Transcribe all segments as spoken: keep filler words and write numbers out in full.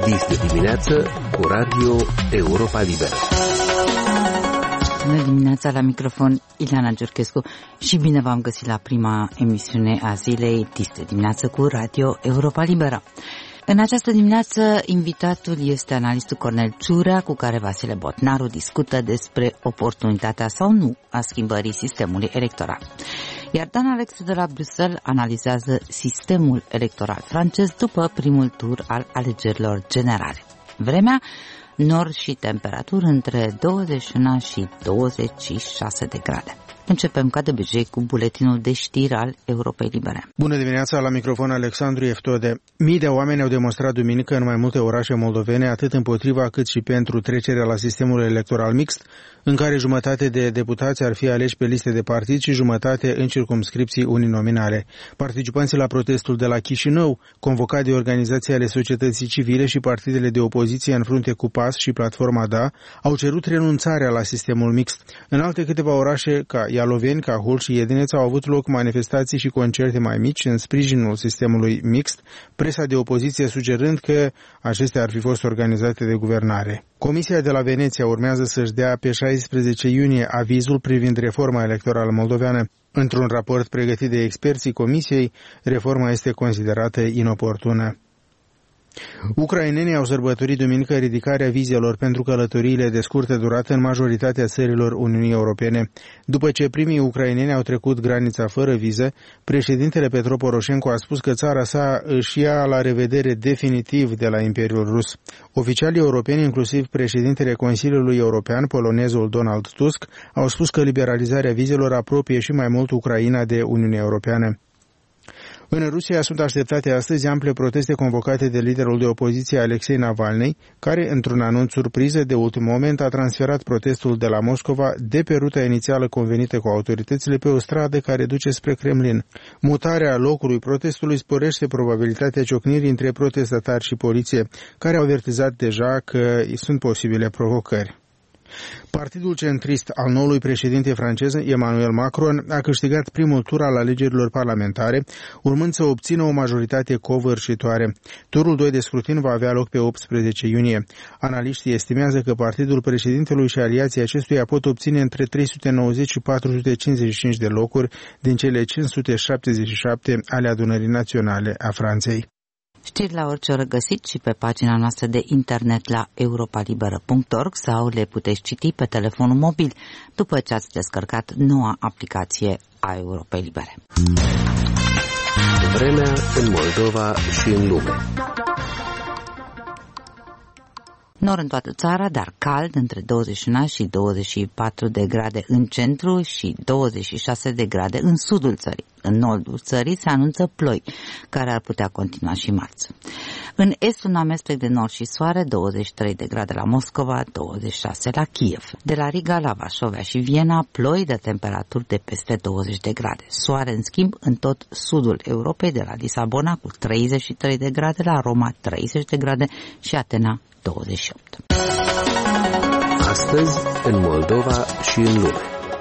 Dis de dimineață cu Radio Europa Liberă. Bună dimineața, la microfon Ileana Giurchescu și bine v-am găsit la prima emisiune a zilei Dis de dimineață cu Radio Europa Liberă. În această dimineață, invitatul este analistul Cornel Ciurea, cu care Vasile Botnaru discută despre oportunitatea sau nu a schimbării sistemului electoral. Iar Dan Alexe de la Bruxelles analizează sistemul electoral francez după primul tur al alegerilor generale. Vremea, nord și temperaturi între douăzeci și unu și douăzeci și șase de grade. Începem ca de obicei cu buletinul de știri al Europei Libere. Bună dimineața, la microfon Alexandru Eftode. Mii de oameni au demonstrat duminică în mai multe orașe moldovene, atât împotriva cât și pentru trecerea la sistemul electoral mixt, în care jumătate de deputați ar fi aleși pe liste de partid și jumătate în circumscripții uninominale. Participanții la protestul de la Chișinău, convocat de organizații ale societății civile și partidele de opoziție în frunte cu P A S și Platforma D A, au cerut renunțarea la sistemul mixt. În alte câteva orașe, ca Ialoveni, Cahul și Iedineț, au avut loc manifestații și concerte mai mici în sprijinul sistemului mixt, presa de opoziție sugerând că acestea ar fi fost organizate de guvernare. Comisia de la Veneția urmează să-și dea pe șaisprezece iunie avizul privind reforma electorală moldoveană. Într-un raport pregătit de experții Comisiei, reforma este considerată inoportună. Ucrainenii au sărbătorit duminică ridicarea vizelor pentru călătoriile de scurtă durată în majoritatea țărilor Uniunii Europene. După ce primii ucraineni au trecut granița fără viză, președintele Petro Poroșenko a spus că țara sa își ia la revedere definitiv de la Imperiul Rus. Oficialii europeni, inclusiv președintele Consiliului European, polonezul Donald Tusk, au spus că liberalizarea vizelor apropie și mai mult Ucraina de Uniunea Europeană. În Rusia sunt așteptate astăzi ample proteste convocate de liderul de opoziție Alexei Navalny, care, într-un anunț surpriză de ultim moment, a transferat protestul de la Moscova de pe ruta inițială convenită cu autoritățile pe o stradă care duce spre Kremlin. Mutarea locului protestului sporește probabilitatea ciocnirii între protestatari și poliție, care au avertizat deja că sunt posibile provocări. Partidul centrist al noului președinte francez, Emmanuel Macron, a câștigat primul tur al alegerilor parlamentare, urmând să obțină o majoritate covârșitoare. Turul doi de scrutin va avea loc pe optsprezece iunie. Analiștii estimează că partidul președintelui și aliații acestuia pot obține între trei sute nouăzeci și patru sute cincizeci și cinci de locuri din cele cinci sute șaptezeci și șapte ale adunării naționale a Franței. Știri la orice oră găsiți și pe pagina noastră de internet la europalibera punct org sau le puteți citi pe telefonul mobil după ce ați descărcat noua aplicație a Europei Libere. Vremea în Moldova și în lume. Nor în toată țara, dar cald, între douăzeci și unu și douăzeci și patru de grade în centru și douăzeci și șase de grade în sudul țării. În nordul țării se anunță ploi, care ar putea continua și marți. În est, un amestec de nord și soare, douăzeci și trei de grade la Moscova, douăzeci și șase la Kiev. De la Riga la Varsovia și Viena, ploi de temperaturi de peste douăzeci de grade. Soare, în schimb, în tot sudul Europei, de la Lisabona cu treizeci și trei de grade, la Roma treizeci de grade și Atena douăzeci și opt. Astăzi, în Moldova și în lume.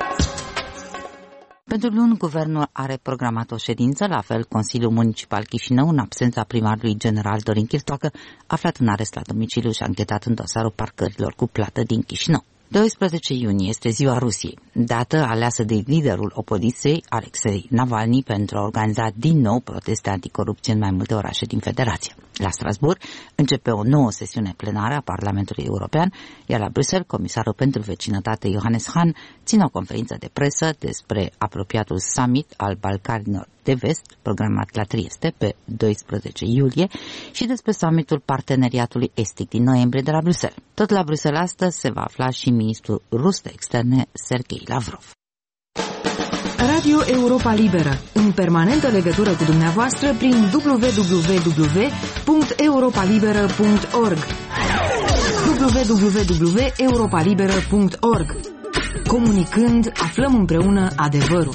Pentru luni, guvernul are programat o ședință, la fel Consiliul Municipal Chișinău, în absența primarului general Dorin Chirtoacă, aflat în arest la domiciliu și anchetat în dosarul parcărilor cu plată din Chișinău. doisprezece iunie este ziua Rusiei, dată aleasă de liderul opoziției, Alexei Navalny, pentru a organiza din nou proteste anticorupție în mai multe orașe din Federație. La Strasbourg începe o nouă sesiune plenară a Parlamentului European, iar la Bruxelles, comisarul pentru vecinătate Johannes Hahn ține o conferință de presă despre apropiatul summit al Balcanilor de Vest, programat la Trieste pe doisprezece iulie, și despre summitul Parteneriatului Estic din noiembrie de la Bruxelles. Tot la Bruxelles astăzi se va afla și ministrul rus de externe Sergei Lavrov. Radio Europa Liberă, în permanentă legătură cu dumneavoastră prin w w w punct europalibera punct org w w w punct europalibera punct org. Comunicând, aflăm împreună adevărul.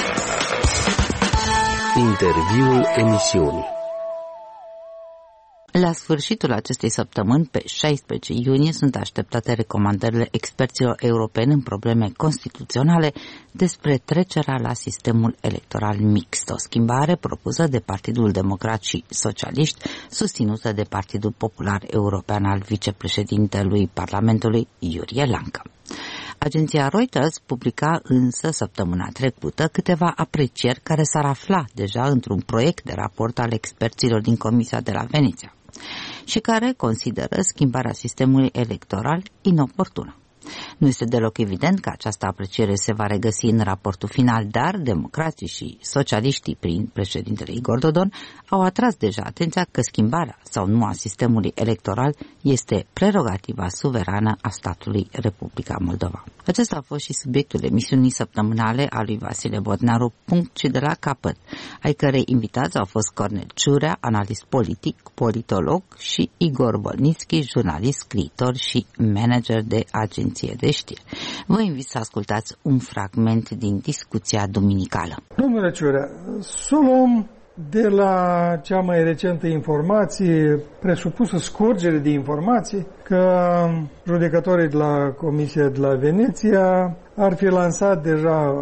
Interviul emisiunii. La sfârșitul acestei săptămâni, pe șaisprezece iunie, sunt așteptate recomandările experților europeni în probleme constituționale despre trecerea la sistemul electoral mixt, o schimbare propusă de Partidul Democrat și Socialiști, susținută de Partidul Popular European al vicepreședintelui Parlamentului, Iurie Lancă. Agenția Reuters publica însă săptămâna trecută câteva aprecieri care s-ar afla deja într-un proiect de raport al experților din Comisia de la Veneția și care consideră schimbarea sistemului electoral inoportună. Nu este deloc evident că această apreciere se va regăsi în raportul final, dar democrații și socialiștii, prin președintele Igor Dodon, au atras deja atenția că schimbarea sau nu a sistemului electoral este prerogativa suverană a statului Republica Moldova. Acesta a fost și subiectul emisiunii săptămânale a lui Vasile Botnaru, Punct și de la capăt, ai cărei invitați au fost Cornel Ciurea, analist politic, politolog, și Igor Bolnitski, jurnalist, scriitor și manager de agenție de știri. Vă invit să ascultați un fragment din discuția duminicală. Domnule Ciurea, să luăm de la cea mai recentă informație, presupusă scurgere de informații, că judecătorii de la Comisia de la Veneția ar fi lansat deja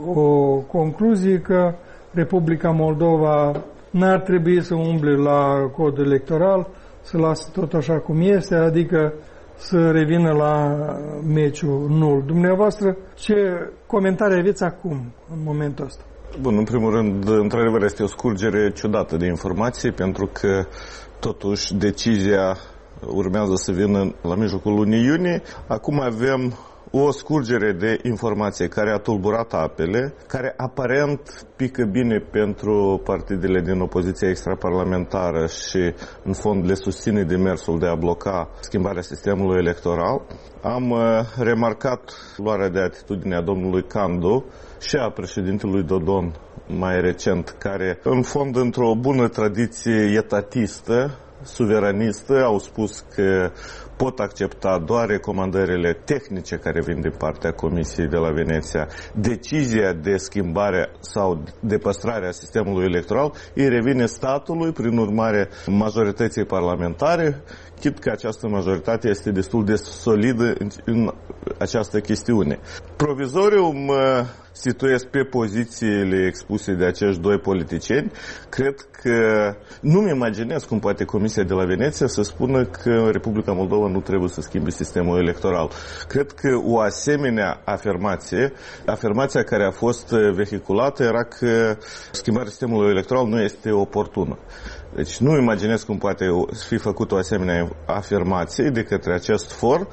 o concluzie că Republica Moldova n-ar trebui să umble la codul electoral, să lasă tot așa cum este, adică să revină la meciul nul. Dumneavoastră, ce comentarii aveți acum, în momentul ăsta? Bun, în primul rând, într-adevăr, este o scurgere ciudată de informații, pentru că, totuși, decizia urmează să vină la mijlocul lunii iunie. Acum avem o scurgere de informație care a tulburat apele, care aparent pică bine pentru partidele din opoziția extraparlamentară și, în fond, le susține demersul de a bloca schimbarea sistemului electoral. Am remarcat luarea de atitudine a domnului Candu și a președintelui Dodon mai recent, care, în fond, într-o bună tradiție etatistă, suveranistă, au spus că pot accepta doar recomandările tehnice care vin din partea Comisiei de la Veneția. Decizia de schimbare sau de păstrare a sistemului electoral îi revine statului, prin urmare majorității parlamentare, chit că această majoritate este destul de solidă în, în această chestiune. Provizoriu mă situez pe pozițiile expuse de acești doi politicieni. Cred că nu-mi imaginez cum poate Comisia de la Veneția să spună că Republica Moldova nu trebuie să schimbe sistemul electoral. Cred că o asemenea afirmație, afirmația care a fost vehiculată era că schimbarea sistemului electoral nu este oportună. Deci nu imaginez cum poate fi făcută o asemenea afirmație de către acest for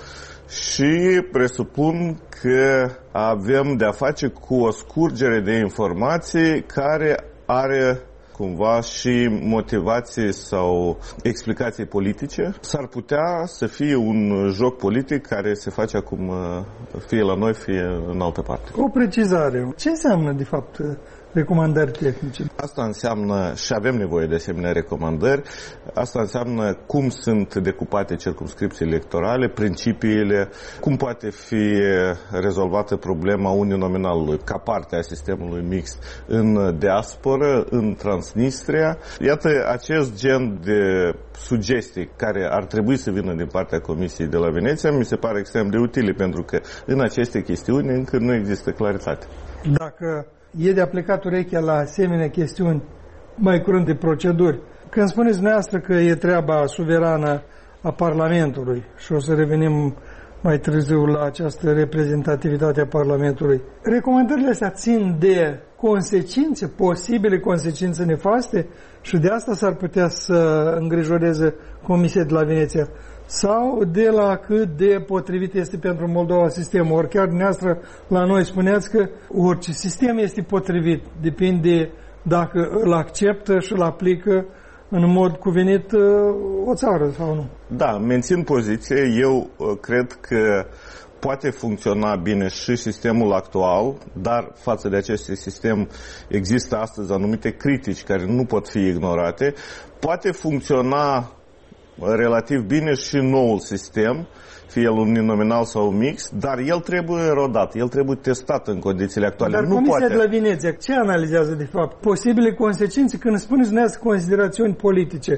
și presupun că avem de-a face cu o scurgere de informații care are cumva și motivații sau explicații politice. S-ar putea să fie un joc politic care se face acum fie la noi, fie în altă parte. O precizare. Ce înseamnă, de fapt, recomandări tehnice? Asta înseamnă, și avem nevoie de asemenea recomandări, asta înseamnă cum sunt decupate circumscripții electorale, principiile, cum poate fi rezolvată problema uninominalului ca parte a sistemului mixt în diasporă, în Transnistria. Iată, acest gen de sugestii care ar trebui să vină din partea Comisiei de la Veneția mi se pare extrem de utile, pentru că în aceste chestiuni încă nu există claritate. Dacă e de aplicat urechea la asemenea chestiuni mai curând de proceduri, când spuneți dumneavoastră că e treaba suverană a Parlamentului și o să revenim mai târziu la această reprezentativitate a Parlamentului, recomandările astea țin de consecințe, posibile consecințe nefaste, și de asta s-ar putea să îngrijoreze Comisia de la Veneția, sau de la cât de potrivit este pentru Moldova sistemul. Ori chiar dumneavoastră la noi spuneați că orice sistem este potrivit, depinde dacă îl acceptă și îl aplică în mod cuvenit o țară sau nu. Da, mențin poziție. Eu cred că poate funcționa bine și sistemul actual, dar față de acest sistem există astăzi anumite critici care nu pot fi ignorate. Poate funcționa relativ bine și noul sistem, fie el uninominal sau mix, dar el trebuie rodat, el trebuie testat în condițiile actuale. Dar nu Comisia poate... de la Veneția ce analizează de fapt? Posibile consecințe, când spuneți dumneavoastră considerațiuni politice,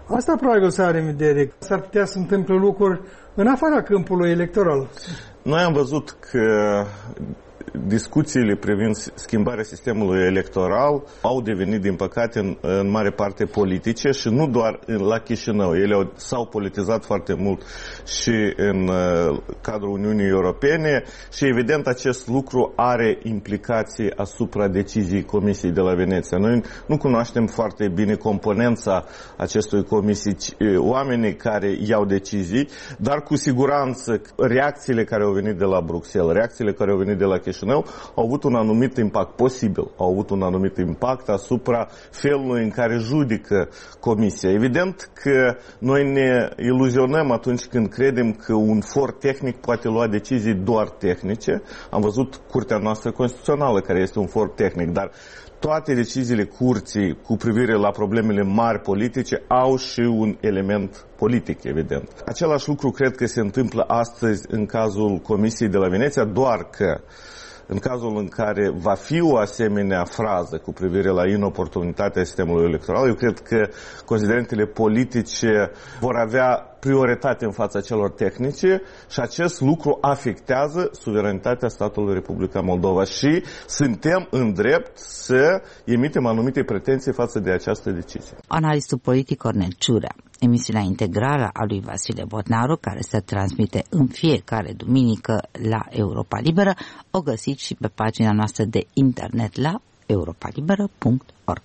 Asta probabil să are în vedere. S-ar putea să întâmple lucruri în afara câmpului electoral. Noi am văzut că discuțiile privind schimbarea sistemului electoral au devenit, din păcate, în, în mare parte politice și nu doar în, la Chișinău. Ele au, s-au politizat foarte mult și în uh, cadrul Uniunii Europene și, evident, acest lucru are implicații asupra deciziei Comisiei de la Veneția. Noi nu cunoaștem foarte bine componența acestui comisii, oamenii care iau decizii, dar cu siguranță reacțiile care au venit de la Bruxelles, reacțiile care au venit de la Chișinău au avut un anumit impact, posibil, au avut un anumit impact asupra felului în care judică Comisia. Evident că noi ne iluzionăm atunci când credem că un for tehnic poate lua decizii doar tehnice. Am văzut Curtea noastră Constituțională, care este un for tehnic, dar toate deciziile curții cu privire la problemele mari politice au și un element politic, evident. Același lucru cred că se întâmplă astăzi în cazul Comisiei de la Veneția, doar că în cazul în care va fi o asemenea frază cu privire la inoportunitatea sistemului electoral, eu cred că considerentele politice vor avea prioritate în fața celor tehnice și acest lucru afectează suveranitatea statului Republica Moldova și suntem în drept să emitem anumite pretenții față de această decizie. Analistul politic Cornel Ciurea. Emisiunea integrală a lui Vasile Botnaru, care se transmite în fiecare duminică la Europa Liberă, o găsiți și pe pagina noastră de internet la europa liberă punct org.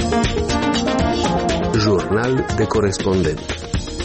Jurnal de corespondent.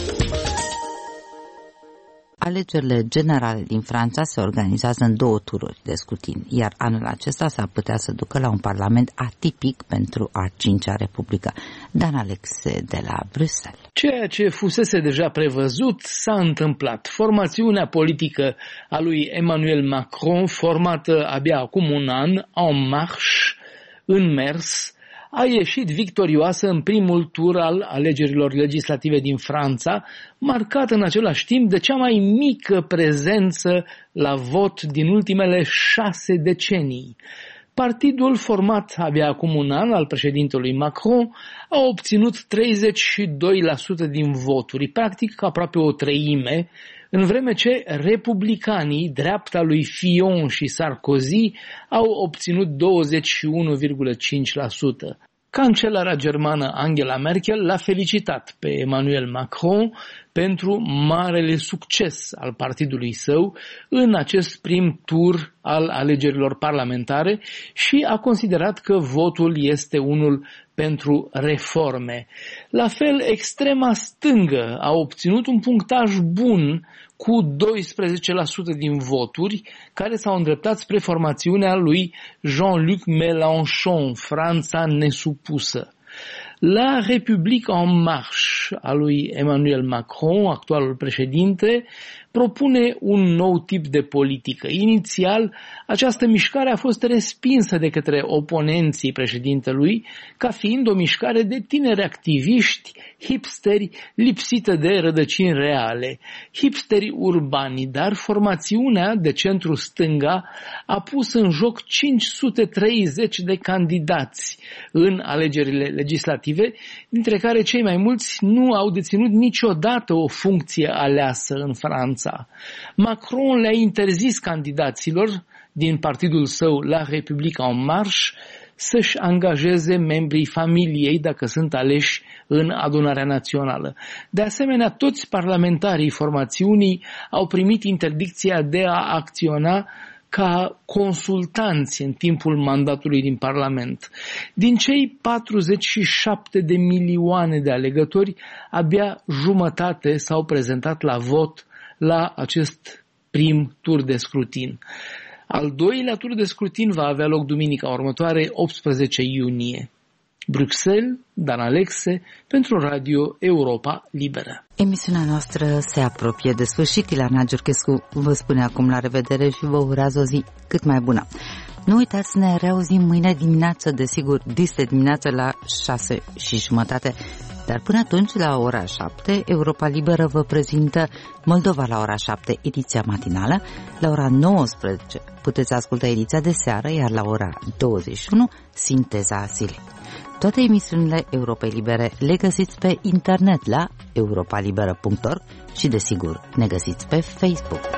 Alegerile generale din Franța se organizează în două tururi de scrutin, iar anul acesta s-ar putea să ducă la un parlament atipic pentru a cincea republică. Dan Alexe de la Bruxelles. Ceea ce fusese deja prevăzut s-a întâmplat. Formațiunea politică a lui Emmanuel Macron, formată abia acum un an, En Marche, în mers, a ieșit victorioasă în primul tur al alegerilor legislative din Franța, marcat în același timp de cea mai mică prezență la vot din ultimele șase decenii. Partidul, format abia acum un an, al președintelui Macron, a obținut treizeci și doi la sută din voturi, practic aproape o treime, în vreme ce republicanii, dreapta lui Fillon și Sarkozy, au obținut douăzeci și unu virgulă cinci la sută. Cancelara germană Angela Merkel l-a felicitat pe Emmanuel Macron pentru marele succes al partidului său în acest prim tur al alegerilor parlamentare și a considerat că votul este unul pentru reforme. La fel, extrema stângă a obținut un punctaj bun cu doisprezece la sută din voturi, care s-au îndreptat spre formațiunea lui Jean-Luc Mélenchon, Franța nesupusă. La République en Marche a lui Emmanuel Macron, actualul președinte, propune un nou tip de politică. Inițial, această mișcare a fost respinsă de către oponenții președintelui ca fiind o mișcare de tineri activiști, hipsteri, lipsită de rădăcini reale, hipsteri urbani, dar formațiunea de centru-stânga a pus în joc cinci sute treizeci de candidați în alegerile legislative, dintre care cei mai mulți nu au deținut niciodată o funcție aleasă în Franța. Macron le-a interzis candidaților din partidul său La République en Marche să-și angajeze membrii familiei dacă sunt aleși în adunarea națională. De asemenea, toți parlamentarii formațiunii au primit interdicția de a acționa ca consultanți în timpul mandatului din Parlament. Din cei patruzeci și șapte de milioane de alegători, abia jumătate s-au prezentat la vot la acest prim tur de scrutin. Al doilea tur de scrutin va avea loc duminica următoare, optsprezece iunie. Bruxelles, Dan Alexe, pentru Radio Europa Liberă. Emisiunea noastră se apropie de sfârșit. Ileana Giurchescu vă spune acum la revedere și vă urează o zi cât mai bună. Nu uitați să ne reauzim mâine dimineață, desigur, dis de dimineață la șase și jumătate. Dar până atunci, la ora șapte, Europa Liberă vă prezintă Moldova la ora șapte, ediția matinală. La ora nouăsprezece puteți asculta ediția de seară, iar la ora douăzeci și unu, sinteza zilei. Toate emisiunile Europei Libere le găsiți pe internet la europa liberă punct org și, desigur, ne găsiți pe Facebook.